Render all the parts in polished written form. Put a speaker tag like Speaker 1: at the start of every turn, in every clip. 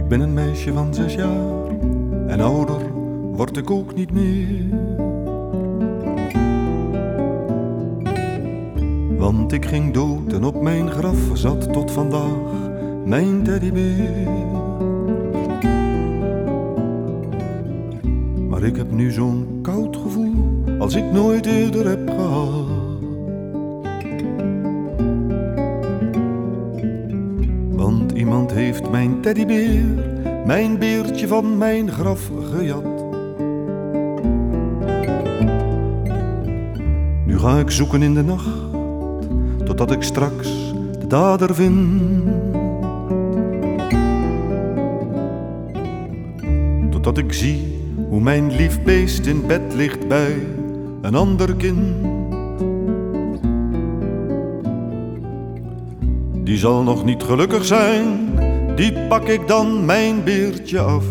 Speaker 1: Ik ben een meisje van 6 jaar en ouder word ik ook niet meer. Want ik ging dood en op mijn graf zat tot vandaag mijn teddybeer. Maar ik heb nu zo'n koud gevoel als ik nooit eerder heb gehad. Want iemand heeft mijn teddybeer, mijn beertje van mijn graf gejat. Nu ga ik zoeken in de nacht, totdat ik straks de dader vind. Totdat ik zie hoe mijn lief beest in bed ligt bij een ander kind. Die zal nog niet gelukkig zijn, die pak ik dan mijn beertje af.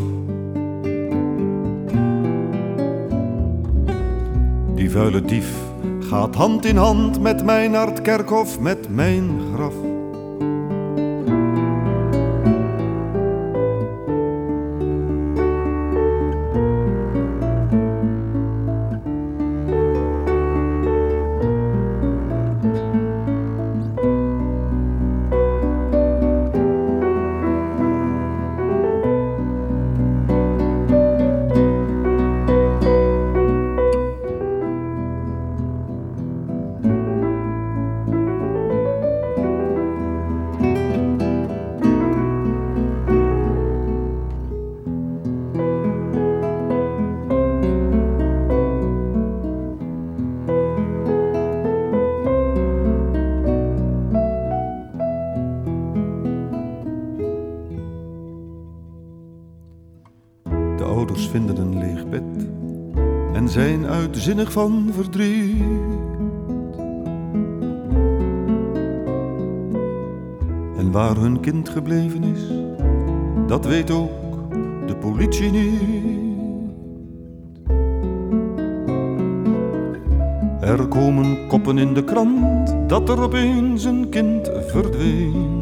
Speaker 1: Die vuile dief gaat hand in hand met mij naar het kerkhof, met mijn graf. De ouders vinden een leeg bed en zijn uitzinnig van verdriet. En waar hun kind gebleven is, dat weet ook de politie niet. Er komen koppen in de krant dat er opeens een kind verdween.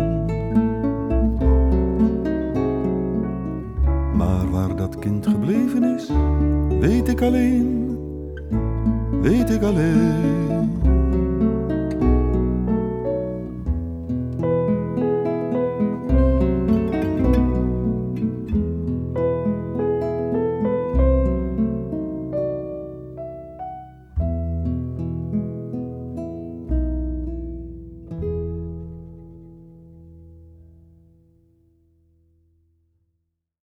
Speaker 1: Maar waar dat kind gebleven is, weet ik alleen.